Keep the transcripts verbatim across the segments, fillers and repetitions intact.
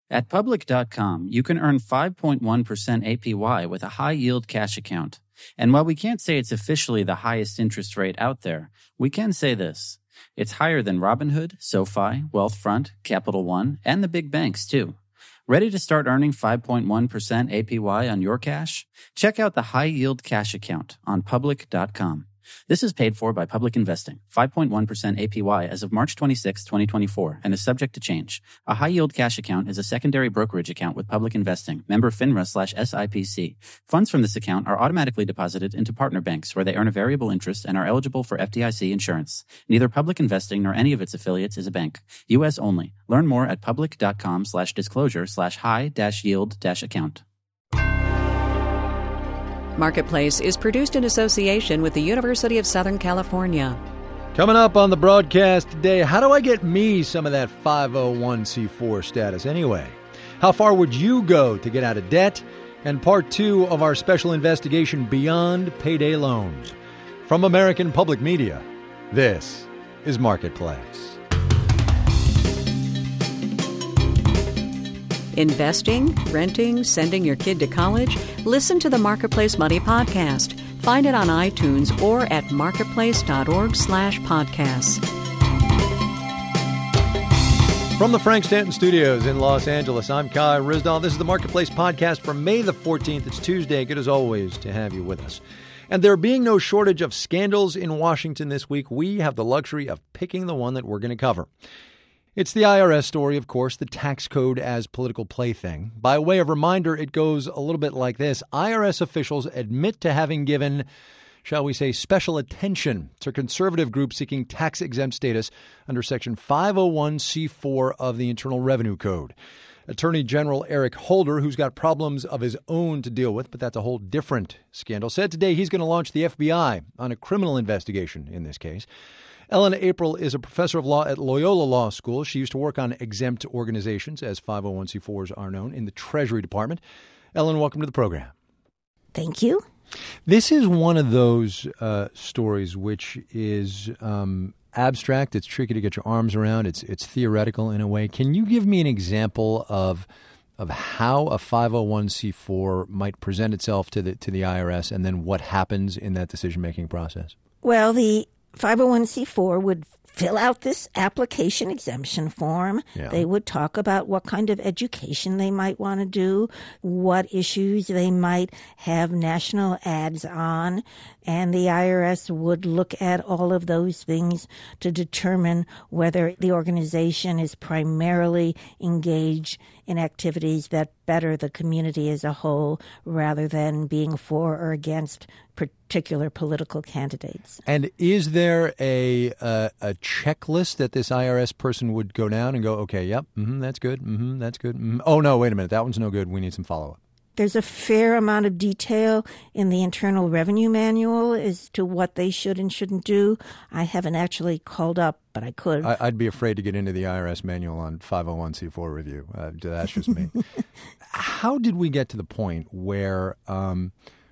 At Public dot com, you can earn five point one percent A P Y with a high-yield cash account. And while we can't say it's officially the highest interest rate out there, we can say this. It's higher than Robinhood, SoFi, Wealthfront, Capital One, and the big banks, too. Ready to start earning five point one percent A P Y on your cash? Check out the high-yield cash account on Public dot com. This is paid for by Public Investing, five point one percent A P Y as of March twenty-sixth, twenty twenty-four, and is subject to change. A high-yield cash account is a secondary brokerage account with Public Investing, member FINRA slash S I P C. Funds from this account are automatically deposited into partner banks where they earn a variable interest and are eligible for F D I C insurance. Neither Public Investing nor any of its affiliates is a bank. U S only. Learn more at Public dot com slash disclosure slash high dash yield dash account. Marketplace is produced in association with the University of Southern California. Coming up on the broadcast today, how do I get me some of that five oh one c four status anyway? How far would you go to get out of debt? And part two of our special investigation, Beyond Payday Loans. From American Public Media, this is Marketplace. Investing, renting, sending your kid to college? Listen to the Marketplace Money Podcast. Find it on iTunes or at marketplace.org slash podcasts. From the Frank Stanton Studios in Los Angeles, I'm Kai Ryssdal. This is the Marketplace Podcast for May the fourteenth. It's Tuesday. Good as always to have you with us. And there being no shortage of scandals in Washington this week, we have the luxury of picking the one that we're going to cover. It's the I R S story, of course, the tax code as political plaything. By way of reminder, it goes a little bit like this. I R S officials admit to having given, shall we say, special attention to conservative groups seeking tax-exempt status under Section five oh one c four of the Internal Revenue Code. Attorney General Eric Holder, who's got problems of his own to deal with, but that's a whole different scandal, said today he's going to launch the F B I on a criminal investigation in this case. Ellen April is a professor of law at Loyola Law School. She used to work on exempt organizations, as five oh one c fours are known, in the Treasury Department. Ellen, welcome to the program. Thank you. This is one of those uh, stories which is um, abstract. It's tricky to get your arms around. It's it's theoretical in a way. Can you give me an example of of how a five oh one c four might present itself to the to the I R S, and then what happens in that decision-making process? Well, the five oh one c four would fill out this application exemption form. Yeah. They would talk about what kind of education they might want to do, what issues they might have national ads on, and the I R S would look at all of those things to determine whether the organization is primarily engaged in activities that better the community as a whole rather than being for or against particular political candidates. And is there a uh, a checklist that this I R S person would go down and go, okay, yep, mm-hmm, that's good, mm-hmm, that's good. Mm-hmm. Oh, no, wait a minute, that one's no good. We need some follow-up. There's a fair amount of detail in the Internal Revenue Manual as to what they should and shouldn't do. I haven't actually called up, but I could. I, I'd be afraid to get into the I R S manual on five oh one c four review. Uh, that's just me. How did we get to the point where um,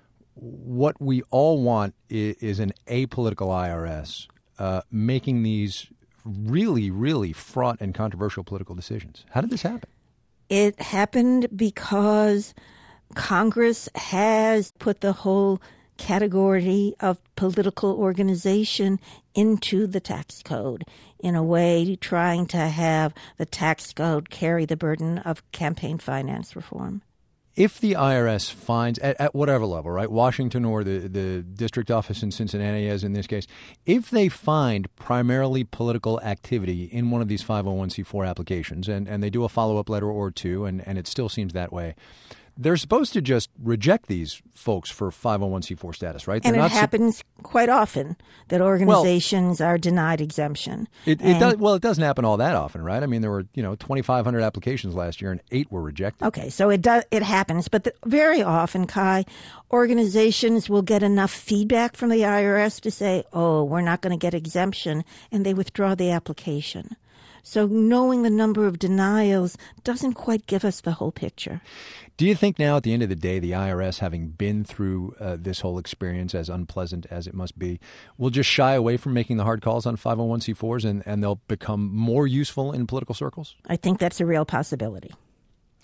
what we all want is, is an apolitical I R S uh, making these really, really fraught and controversial political decisions? How did this happen? It happened because Congress has put the whole category of political organization into the tax code, in a way trying to have the tax code carry the burden of campaign finance reform. If the I R S finds, at, at whatever level, right, Washington or the, the district office in Cincinnati, as in this case, if they find primarily political activity in one of these five oh one c four applications, and, and they do a follow-up letter or two, and, and it still seems that way, they're supposed to just reject these folks for five oh one c four status, right? They're and it not happens su- quite often that organizations well, are denied exemption. It, it does, well, it doesn't happen all that often, right? I mean, there were, you know, twenty-five hundred applications last year and eight were rejected. Okay, so it does, it happens. But the, very often, Kai, organizations will get enough feedback from the I R S to say, oh, we're not going to get exemption, and they withdraw the application. So knowing the number of denials doesn't quite give us the whole picture. Do you think now, at the end of the day, the I R S, having been through uh, this whole experience, as unpleasant as it must be, will just shy away from making the hard calls on five oh one c fours and, and they'll become more useful in political circles? I think that's a real possibility.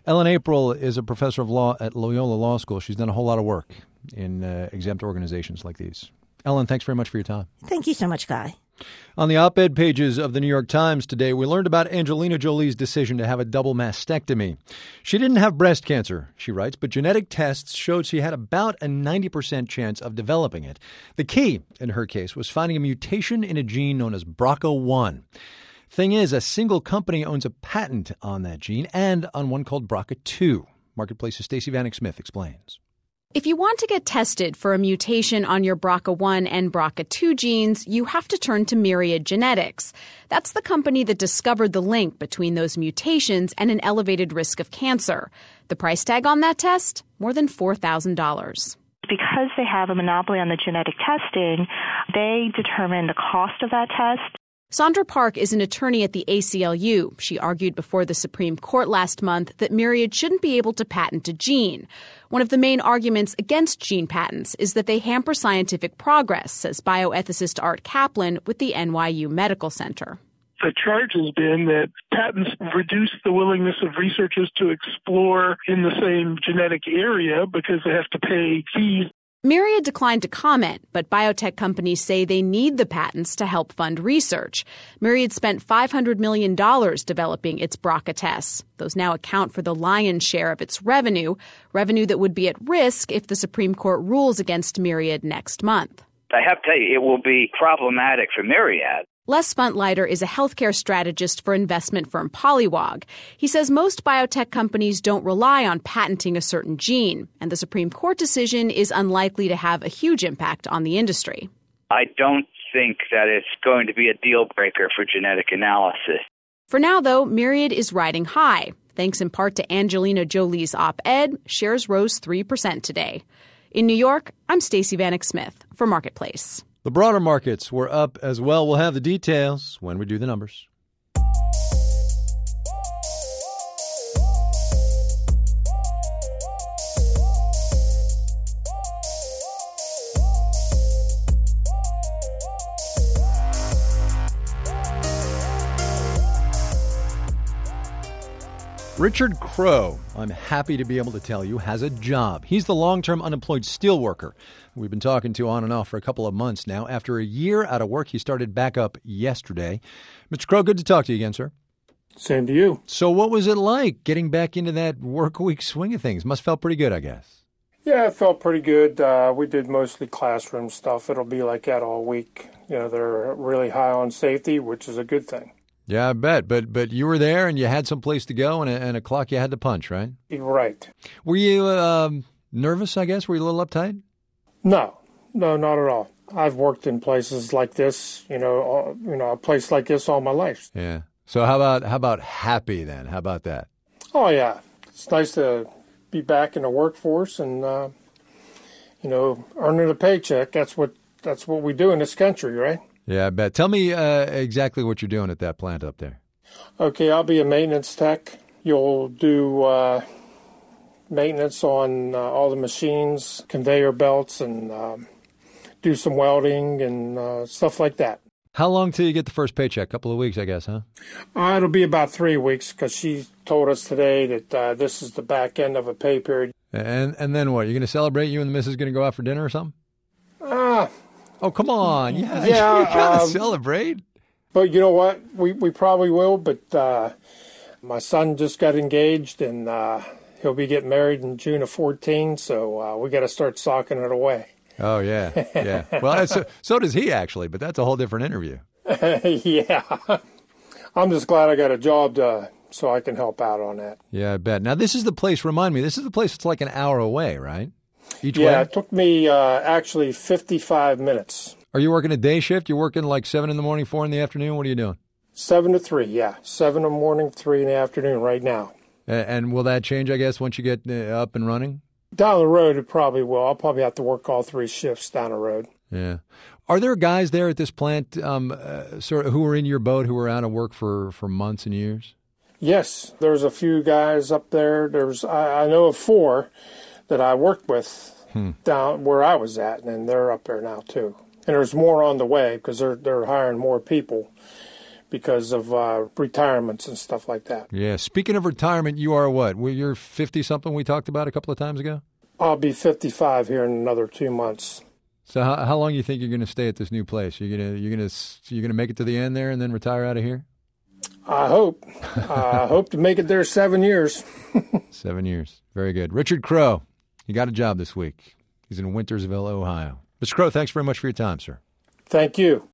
Ellen April is a professor of law at Loyola Law School. She's done a whole lot of work in uh, exempt organizations like these. Ellen, thanks very much for your time. Thank you so much, Guy. On the op-ed pages of the New York Times today, we learned about Angelina Jolie's decision to have a double mastectomy. She didn't have breast cancer, she writes, but genetic tests showed she had about a ninety percent chance of developing it. The key, in her case, was finding a mutation in a gene known as B R C A one. Thing is, a single company owns a patent on that gene and on one called B R C A two. Marketplace's Stacey Vanek Smith explains. If you want to get tested for a mutation on your B R C A one and B R C A two genes, you have to turn to Myriad Genetics. That's the company that discovered the link between those mutations and an elevated risk of cancer. The price tag on that test? More than four thousand dollars. Because they have a monopoly on the genetic testing, they determine the cost of that test. Sandra Park is an attorney at the A C L U. She argued before the Supreme Court last month that Myriad shouldn't be able to patent a gene. One of the main arguments against gene patents is that they hamper scientific progress, says bioethicist Art Kaplan with the N Y U Medical Center. The charge has been that patents reduce the willingness of researchers to explore in the same genetic area because they have to pay fees. Myriad declined to comment, but biotech companies say they need the patents to help fund research. Myriad spent five hundred million dollars developing its B R C A tests. Those now account for the lion's share of its revenue, revenue that would be at risk if the Supreme Court rules against Myriad next month. I have to tell you, it will be problematic for Myriad. Les Spuntleiter is a healthcare strategist for investment firm Polywog. He says most biotech companies don't rely on patenting a certain gene, and the Supreme Court decision is unlikely to have a huge impact on the industry. I don't think that it's going to be a deal breaker for genetic analysis. For now, though, Myriad is riding high. Thanks in part to Angelina Jolie's op-ed, shares rose three percent today. In New York, I'm Stacey Vanek Smith for Marketplace. The broader markets were up as well. We'll have the details when we do the numbers. Richard Crow, I'm happy to be able to tell you, has a job. He's the long-term unemployed steelworker we've been talking to on and off for a couple of months now. After a year out of work, he started back up yesterday. Mister Crow, good to talk to you again, sir. Same to you. So what was it like getting back into that work week swing of things? Must have felt pretty good, I guess. Yeah, it felt pretty good. Uh, we did mostly classroom stuff. It'll be like that all week. You know, they're really high on safety, which is a good thing. Yeah, I bet. But but you were there and you had some place to go and a, and a clock you had to punch, right? Right. Were you um, nervous, I guess? Were you a little uptight? No. No, not at all. I've worked in places like this, you know, all, you know, a place like this all my life. Yeah. So how about how about happy then? How about that? Oh, yeah. It's nice to be back in the workforce and, uh, you know, earning a paycheck. That's what that's what we do in this country, right? Yeah, I bet. Tell me uh, exactly what you're doing at that plant up there. Okay, I'll be a maintenance tech. You'll do uh, maintenance on uh, all the machines, conveyor belts, and um, do some welding and uh, stuff like that. How long till you get the first paycheck? A couple of weeks, I guess, huh? Uh, it'll be about three weeks because she told us today that uh, this is the back end of a pay period. And and then what? You're going to celebrate? You and the missus going to go out for dinner or something? Ah. Uh, Oh, come on. Yeah, yeah you got to um, celebrate. But you know what? We we probably will, but uh, my son just got engaged, and uh, he'll be getting married in June of fourteen, so uh, we got to start socking it away. Oh, yeah, yeah. Well, so, so does he, actually, but that's a whole different interview. Yeah. I'm just glad I got a job to, so I can help out on that. Yeah, I bet. Now, this is the place, remind me, this is the place that's like an hour away, right? Each yeah, way? It took me uh, actually fifty-five minutes. Are you working a day shift? You're working like seven in the morning, four in the afternoon? What are you doing? Seven to three, yeah. Seven in the morning, three in the afternoon right now. And, and will that change, I guess, once you get uh, up and running? Down the road, it probably will. I'll probably have to work all three shifts down the road. Yeah. Are there guys there at this plant um, uh, sort of who are in your boat who are out of work for, for months and years? Yes, there's a few guys up there. There's I, I know of four that I worked with hmm. down where I was at, and they're up there now too. And there's more on the way because they're they're hiring more people because of uh, retirements and stuff like that. Yeah. Speaking of retirement, you are what? Well, you're fifty-something we talked about a couple of times ago? I'll be fifty-five here in another two months. So how, how long do you think you're going to stay at this new place? You're going to you're going to you're going to make it to the end there and then retire out of here? I hope. I hope to make it there seven years. Seven years. Very good. Richard Crowe, you got a job this week. He's in Wintersville, Ohio. Mister Crowe, thanks very much for your time, sir. Thank you.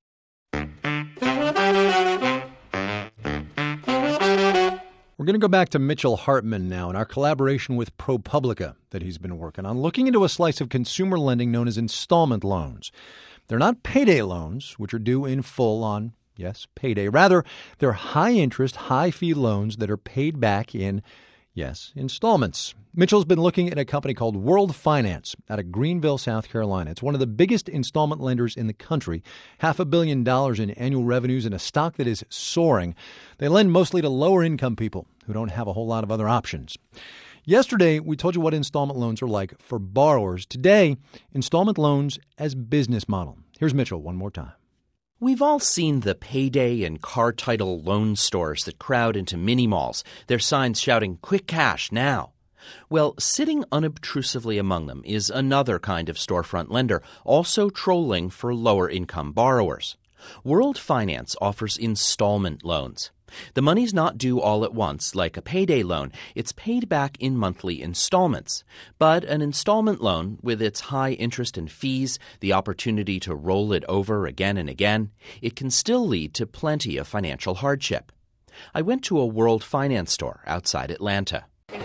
We're going to go back to Mitchell Hartman now and our collaboration with ProPublica that he's been working on, looking into a slice of consumer lending known as installment loans. They're not payday loans, which are due in full on, yes, payday. Rather, they're high-interest, high-fee loans that are paid back in, yes, installments. Mitchell's been looking at a company called World Finance out of Greenville, South Carolina. It's one of the biggest installment lenders in the country, half a billion dollars in annual revenues and a stock that is soaring. They lend mostly to lower-income people who don't have a whole lot of other options. Yesterday, we told you what installment loans are like for borrowers. Today, installment loans as business model. Here's Mitchell one more time. We've all seen the payday and car title loan stores that crowd into mini malls, their signs shouting, "Quick cash, now." Well, sitting unobtrusively among them is another kind of storefront lender, also trolling for lower-income borrowers. World Finance offers installment loans. The money's not due all at once, like a payday loan. It's paid back in monthly installments. But an installment loan, with its high interest and fees, the opportunity to roll it over again and again, it can still lead to plenty of financial hardship. I went to a World Finance store outside Atlanta.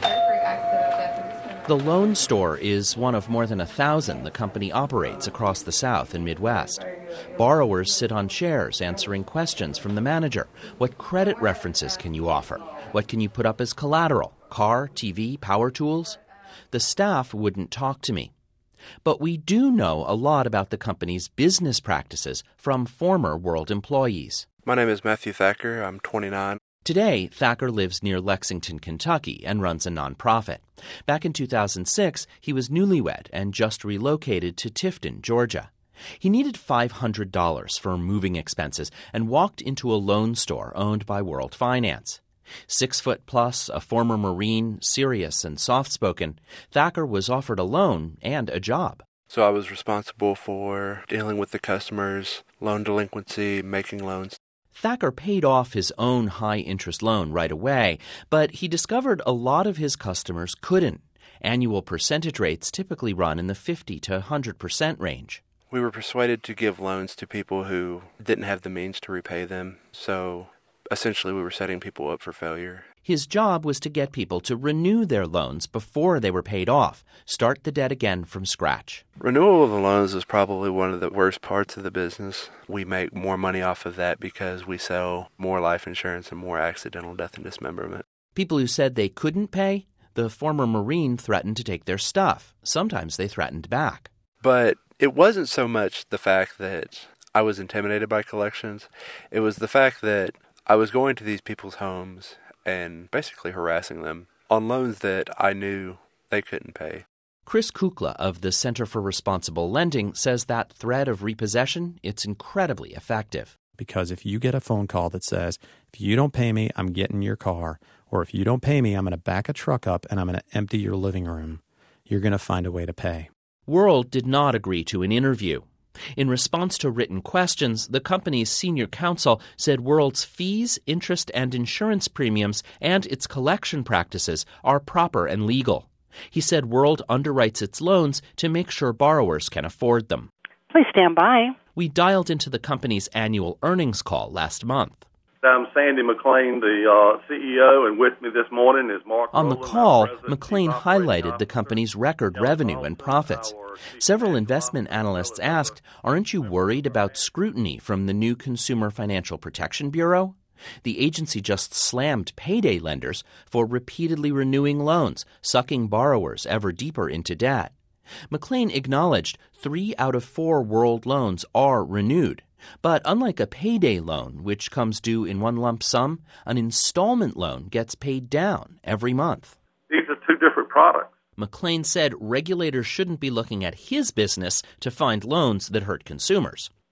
The loan store is one of more than a thousand the company operates across the South and Midwest. Borrowers sit on chairs answering questions from the manager. What credit references can you offer? What can you put up as collateral? Car, T V, power tools? The staff wouldn't talk to me. But we do know a lot about the company's business practices from former World employees. My name is Matthew Thacker. I'm twenty-nine. Today, Thacker lives near Lexington, Kentucky, and runs a nonprofit. Back in two thousand six, he was newlywed and just relocated to Tifton, Georgia. He needed five hundred dollars for moving expenses and walked into a loan store owned by World Finance. Six foot plus, a former Marine, serious and soft-spoken, Thacker was offered a loan and a job. So I was responsible for dealing with the customers, loan delinquency, making loans. Thacker paid off his own high-interest loan right away, but he discovered a lot of his customers couldn't. Annual percentage rates typically run in the fifty to one hundred percent range. We were persuaded to give loans to people who didn't have the means to repay them, so essentially we were setting people up for failure. His job was to get people to renew their loans before they were paid off, start the debt again from scratch. Renewal of the loans is probably one of the worst parts of the business. We make more money off of that because we sell more life insurance and more accidental death and dismemberment. People who said they couldn't pay, the former Marine threatened to take their stuff. Sometimes they threatened back. But it wasn't so much the fact that I was intimidated by collections. It was the fact that I was going to these people's homes and basically harassing them on loans that I knew they couldn't pay. Chris Kukla of the Center for Responsible Lending says that threat of repossession, it's incredibly effective. Because if you get a phone call that says, if you don't pay me, I'm getting your car, or if you don't pay me, I'm going to back a truck up and I'm going to empty your living room, you're going to find a way to pay. World did not agree to an interview. In response to written questions, the company's senior counsel said World's fees, interest, and insurance premiums and its collection practices are proper and legal. He said World underwrites its loans to make sure borrowers can afford them. Please stand by. We dialed into the company's annual earnings call last month. I'm Sandy McLean, the uh, C E O, and with me this morning is Mark On the Rowland, call, McLean highlighted the company's record revenue and profits. Several investment analysts asked, aren't you worried about scrutiny from the new Consumer Financial Protection Bureau? The agency just slammed payday lenders for repeatedly renewing loans, sucking borrowers ever deeper into debt. McLean acknowledged three out of four World loans are renewed. But unlike a payday loan, which comes due in one lump sum, an installment loan gets paid down every month. These are two different products. McLean said regulators shouldn't be looking at his business to find loans that hurt consumers.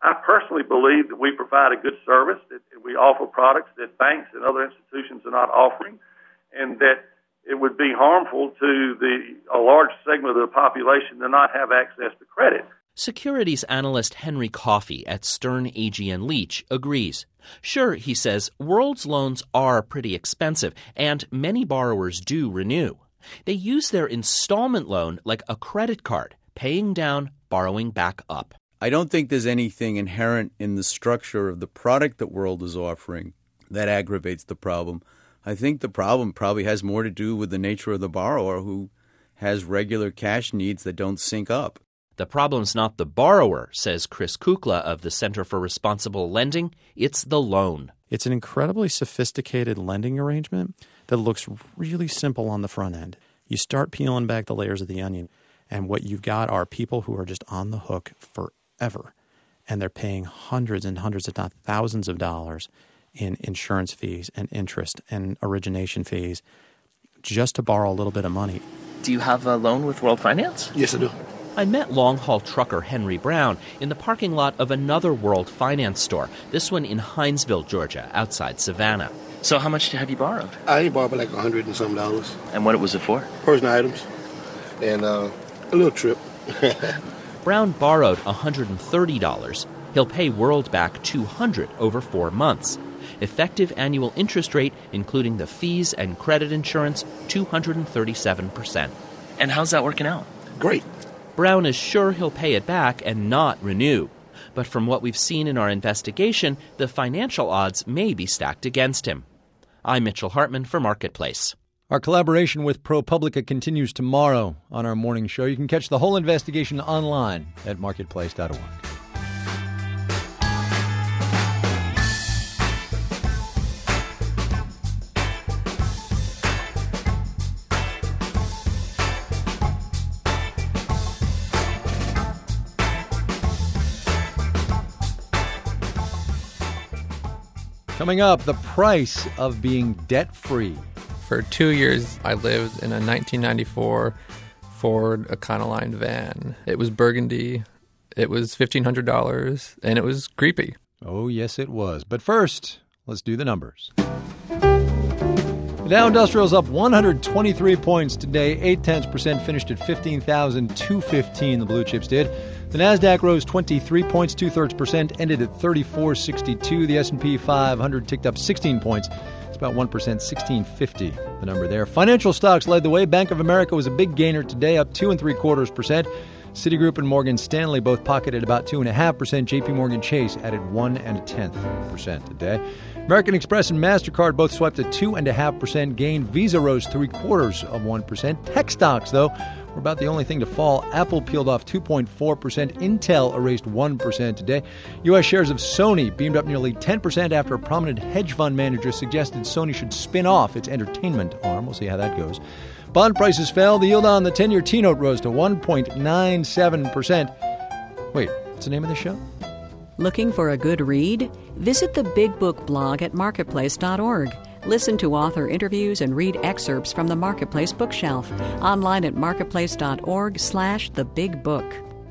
I personally believe that we provide a good service, that we offer products that banks and other institutions are not offering, and that it would be harmful to the a large segment of the population to not have access to credit. Securities analyst Henry Coffey at Sterne Agee and Leach agrees. Sure, he says, World's loans are pretty expensive, and many borrowers do renew. They use their installment loan like a credit card, paying down, borrowing back up. I don't think there's anything inherent in the structure of the product that World is offering that aggravates the problem. I think the problem probably has more to do with the nature of the borrower who has regular cash needs that don't sync up. The problem's not the borrower, says Chris Kukla of the Center for Responsible Lending. It's the loan. It's an incredibly sophisticated lending arrangement that looks really simple on the front end. You start peeling back the layers of the onion, and what you've got are people who are just on the hook forever, and they're paying hundreds and hundreds, if not thousands of dollars in insurance fees and interest and origination fees just to borrow a little bit of money. Do you have a loan with World Finance? Yes, I do. I met long-haul trucker Henry Brown in the parking lot of another World Finance store, this one in Hinesville, Georgia, outside Savannah. So how much have you borrowed? I borrowed like a hundred and some dollars. And what was it for? Personal items and uh, a little trip. Brown borrowed one hundred thirty dollars. He'll pay World back two hundred dollars over four months. Effective annual interest rate, including the fees and credit insurance, two hundred thirty-seven percent. And how's that working out? Great. Brown is sure he'll pay it back and not renew. But from what we've seen in our investigation, the financial odds may be stacked against him. I'm Mitchell Hartman for Marketplace. Our collaboration with ProPublica continues tomorrow on our morning show. You can catch the whole investigation online at marketplace dot org. Coming up, the price of being debt-free. For two years, I lived in a nineteen ninety-four Ford Econoline van. It was burgundy, it was fifteen hundred dollars, and it was creepy. Oh, yes, it was. But first, let's do the numbers. The Dow Industrial's up one hundred twenty-three points today, eight tenths percent, finished at fifteen thousand two hundred fifteen, the blue chips did. The Nasdaq rose twenty-three points, two-thirds percent, ended at thirty-four sixty-two. The S and P five hundred ticked up sixteen points. It's about one percent, sixteen fifty, the number there. Financial stocks led the way. Bank of America was a big gainer today, up two and three quarters percent. Citigroup and Morgan Stanley both pocketed about two and a half percent. J P Morgan Chase added one and a tenth percent today. American Express and MasterCard both swiped a two and a half percent gain. Visa rose three quarters of one percent. Tech stocks, though, were about the only thing to fall. Apple peeled off two point four percent. Intel erased one percent today. U S shares of Sony beamed up nearly ten percent after a prominent hedge fund manager suggested Sony should spin off its entertainment arm. We'll see how that goes. Bond prices fell. The yield on the ten-year T-note rose to one point nine seven percent. Wait, what's the name of the show? Looking for a good read? Visit the Big Book blog at marketplace dot org. Listen to author interviews and read excerpts from the Marketplace bookshelf. Online at marketplace dot org slash the big book.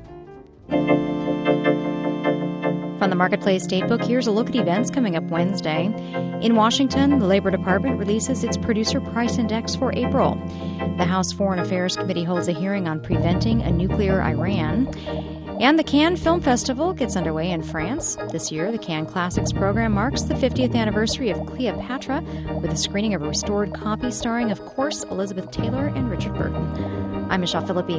From the Marketplace Datebook, here's a look at events coming up Wednesday. In Washington, the Labor Department releases its Producer Price Index for April. The House Foreign Affairs Committee holds a hearing on preventing a nuclear Iran. And the Cannes Film Festival gets underway in France. This year, the Cannes Classics program marks the fiftieth anniversary of Cleopatra with a screening of a restored copy starring, of course, Elizabeth Taylor and Richard Burton. I'm Michelle Philippi.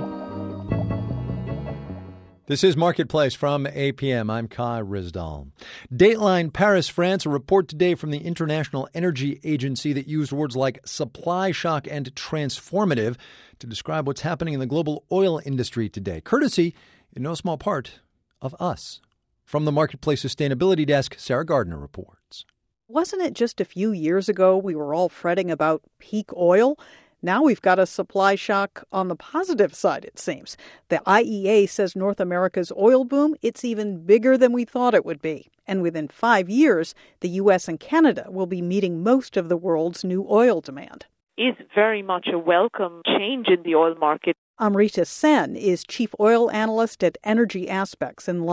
This is Marketplace from A P M. I'm Kai Rizdal. Dateline Paris, France, a report today from the International Energy Agency that used words like supply shock and transformative to describe what's happening in the global oil industry today, courtesy, in no small part, of us. From the Marketplace Sustainability Desk, Sarah Gardner reports. Wasn't it just a few years ago we were all fretting about peak oil? Now we've got a supply shock on the positive side, it seems. The I E A says North America's oil boom, it's even bigger than we thought it would be. And within five years, the U S and Canada will be meeting most of the world's new oil demand. Is very much a welcome change in the oil market. Amrita Sen is Chief Oil Analyst at Energy Aspects in London.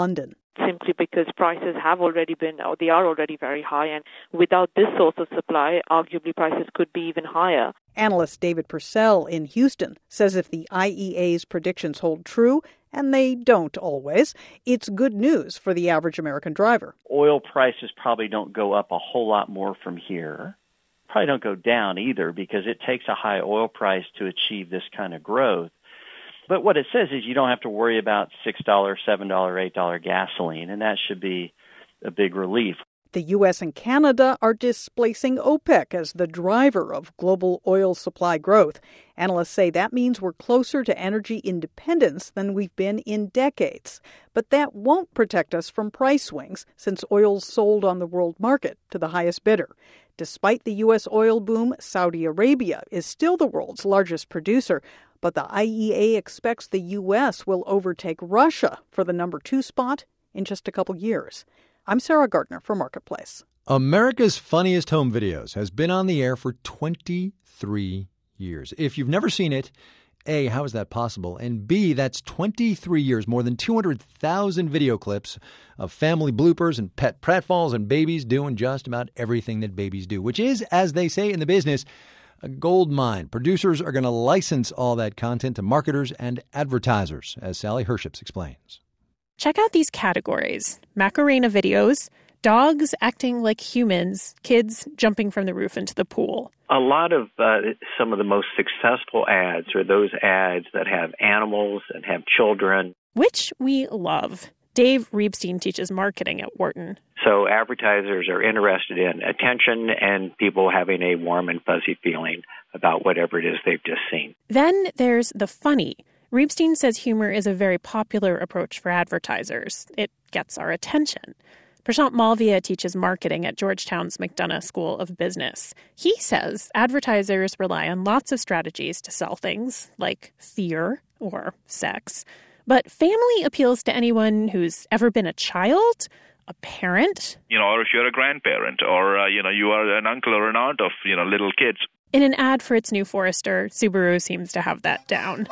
simply because prices have already been, or they are already very high. And without this source of supply, arguably prices could be even higher. Analyst David Purcell in Houston says if the I E A's predictions hold true, and they don't always, it's good news for the average American driver. Oil prices probably don't go up a whole lot more from here. Probably don't go down either, because it takes a high oil price to achieve this kind of growth. But what it says is you don't have to worry about six dollars, seven dollars, eight dollars gasoline, and that should be a big relief. The U S and Canada are displacing OPEC as the driver of global oil supply growth. Analysts say that means we're closer to energy independence than we've been in decades. But that won't protect us from price swings, since oil's sold on the world market to the highest bidder. Despite the U S oil boom, Saudi Arabia is still the world's largest producer. But the I E A expects the U S will overtake Russia for the number two spot in just a couple years. I'm Sarah Gardner for Marketplace. America's Funniest Home Videos has been on the air for twenty-three years. If you've never seen it, A, how is that possible? And B, that's twenty-three years, more than two hundred thousand video clips of family bloopers and pet pratfalls and babies doing just about everything that babies do, which is, as they say in the business, a gold mine. Producers are going to license all that content to marketers and advertisers, as Sally Herships explains. Check out these categories: Macarena videos, dogs acting like humans, kids jumping from the roof into the pool. A lot of uh, some of the most successful ads are those ads that have animals and have children. Which we love. Dave Reibstein teaches marketing at Wharton. So advertisers are interested in attention and people having a warm and fuzzy feeling about whatever it is they've just seen. Then there's the funny. Reibstein says humor is a very popular approach for advertisers. It gets our attention. Prashant Malviya teaches marketing at Georgetown's McDonough School of Business. He says advertisers rely on lots of strategies to sell things, like fear or sex. But family appeals to anyone who's ever been a child, a parent. You know, or if you're a grandparent, or, uh, you know, you are an uncle or an aunt of, you know, little kids. In an ad for its new Forester, Subaru seems to have that down.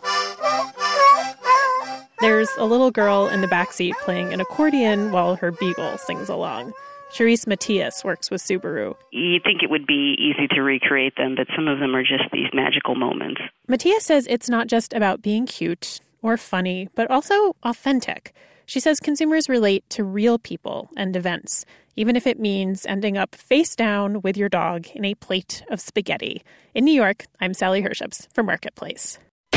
There's a little girl in the backseat playing an accordion while her beagle sings along. Charisse Matias works with Subaru. You think it would be easy to recreate them, but some of them are just these magical moments. Matias says it's not just about being cute or funny, but also authentic. She says consumers relate to real people and events, even if it means ending up face down with your dog in a plate of spaghetti. In New York, I'm Sally Herships for Marketplace.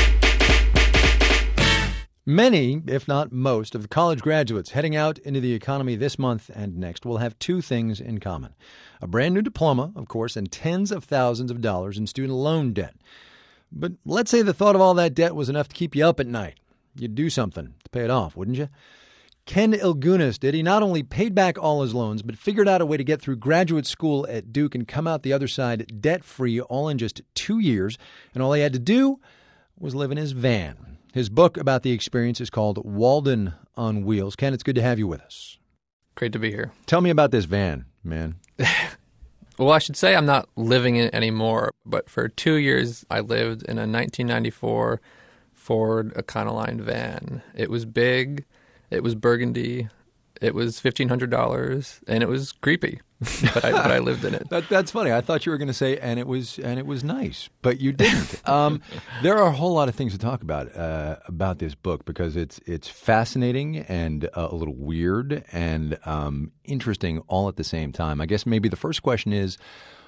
Many, if not most, of the college graduates heading out into the economy this month and next will have two things in common. A brand new diploma, of course, and tens of thousands of dollars in student loan debt. But let's say the thought of all that debt was enough to keep you up at night. You'd do something to pay it off, wouldn't you? Ken Ilgunas did. He not only paid back all his loans, but figured out a way to get through graduate school at Duke and come out the other side debt-free, all in just two years. And all he had to do was live in his van. His book about the experience is called Walden on Wheels. Ken, it's good to have you with us. Great to be here. Tell me about this van, man. Well, I should say I'm not living in it anymore, but for two years I lived in a nineteen ninety-four Ford Econoline van. It was big, it was burgundy, it was fifteen hundred dollars, and it was creepy, but I, but I lived in it. That, that's funny. I thought you were going to say, and it was and it was nice, but you didn't. um, there are a whole lot of things to talk about uh, about this book because it's it's fascinating and uh, a little weird and um, interesting all at the same time. I guess maybe the first question is,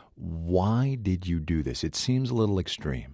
why did you do this? It seems a little extreme.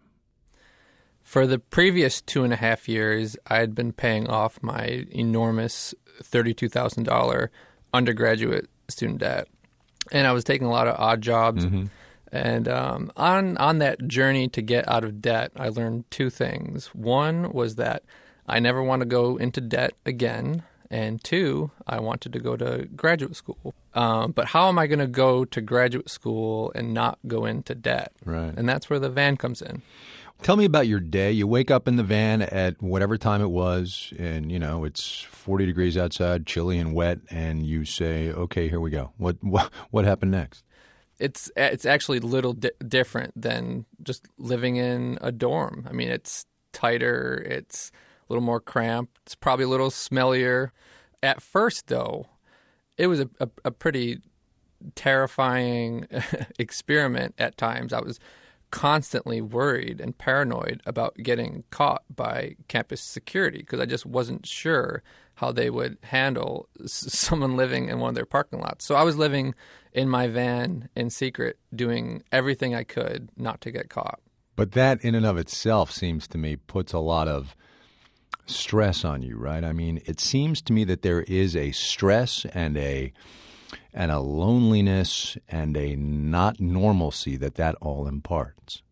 For the previous two and a half years, I had been paying off my enormous thirty-two thousand dollars undergraduate student debt. And I was taking a lot of odd jobs. Mm-hmm. And um, on on that journey to get out of debt, I learned two things. One was that I never want to go into debt again. And two, I wanted to go to graduate school. Um, but how am I going to go to graduate school and not go into debt? Right. And that's where the van comes in. Tell me about your day. You wake up in the van at whatever time it was, and, you know, it's forty degrees outside, chilly and wet, and you say, okay, here we go. What what, what happened next? It's it's actually a little di- different than just living in a dorm. I mean, it's tighter. It's a little more cramped. It's probably a little smellier. At first, though, it was a, a, a pretty terrifying experiment at times. I was constantly worried and paranoid about getting caught by campus security because I just wasn't sure how they would handle s- someone living in one of their parking lots. So I was living in my van in secret, doing everything I could not to get caught. But that in and of itself seems to me puts a lot of stress on you, right? I mean, it seems to me that there is a stress and a and a loneliness and a not normalcy that that all imparts.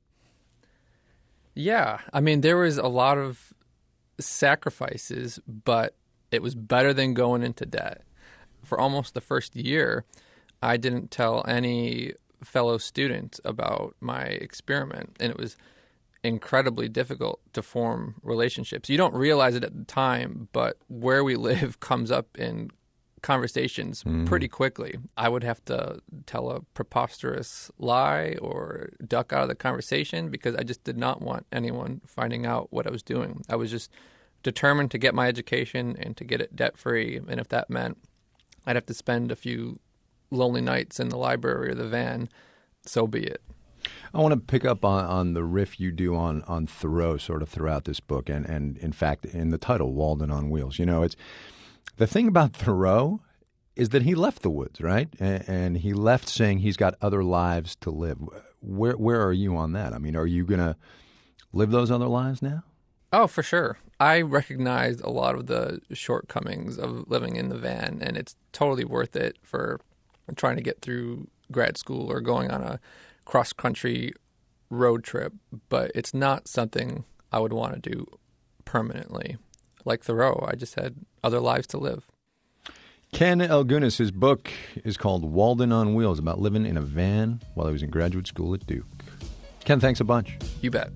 Yeah. I mean, there was a lot of sacrifices, but it was better than going into debt. For almost the first year, I didn't tell any fellow students about my experiment, and it was incredibly difficult to form relationships. You don't realize it at the time, but where we live comes up in conversations mm. pretty quickly. I would have to tell a preposterous lie or duck out of the conversation because I just did not want anyone finding out what I was doing. I was just determined to get my education and to get it debt-free, and if that meant I'd have to spend a few lonely nights in the library or the van, so be it. I want to pick up on, on the riff you do on, on Thoreau sort of throughout this book and, and, in fact, in the title, Walden on Wheels. You know, it's the thing about Thoreau is that he left the woods, right? And, and he left saying he's got other lives to live. Where where are you on that? I mean, are you going to live those other lives now? Oh, for sure. I recognized a lot of the shortcomings of living in the van, and it's totally worth it for trying to get through grad school or going on a cross-country road trip, but it's not something I would want to do permanently. Like Thoreau, I just had other lives to live. Ken Elgunis, his book is called Walden on Wheels, about living in a van while he was in graduate school at Duke. Ken, thanks a bunch. You bet.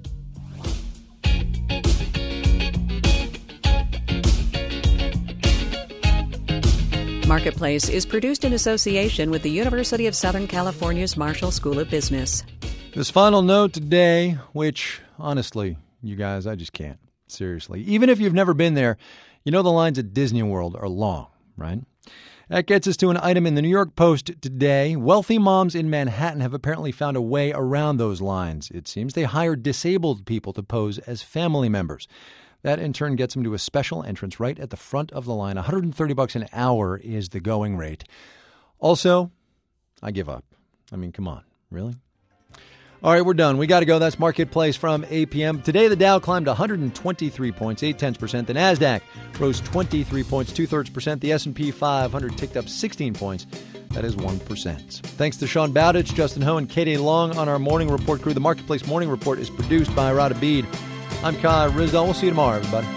Marketplace is produced in association with the University of Southern California's Marshall School of Business. This final note today, which, honestly, you guys, I just can't. Seriously. Even if you've never been there, you know the lines at Disney World are long, right? That gets us to an item in the New York Post today. Wealthy moms in Manhattan have apparently found a way around those lines. It seems they hired disabled people to pose as family members. That, in turn, gets them to a special entrance right at the front of the line. one hundred thirty bucks an hour is the going rate. Also, I give up. I mean, come on. Really? All right, we're done. We got to go. That's Marketplace from eight p.m. Today, the Dow climbed one hundred twenty-three points, eight tenths percent. The NASDAQ rose twenty-three points, two-thirds percent. The S and P five hundred ticked up sixteen points. That is one percent. Thanks to Sean Bowditch, Justin Ho, and Katie Long on our Morning Report crew. The Marketplace Morning Report is produced by Rada Bede. I'm Kai Rizdal. We'll see you tomorrow, everybody.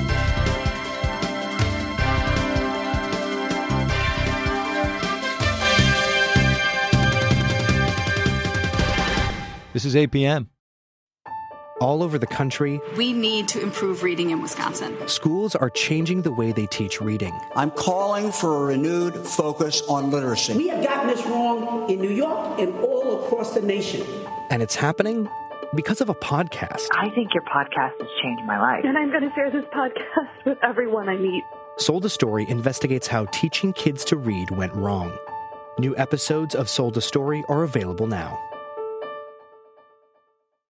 This is eight p.m. All over the country, we need to improve reading in Wisconsin. Schools are changing the way they teach reading. I'm calling for a renewed focus on literacy. We have gotten this wrong in New York and all across the nation. And it's happening because of a podcast. I think your podcast has changed my life. And I'm going to share this podcast with everyone I meet. Sold a Story investigates how teaching kids to read went wrong. New episodes of Sold a Story are available now.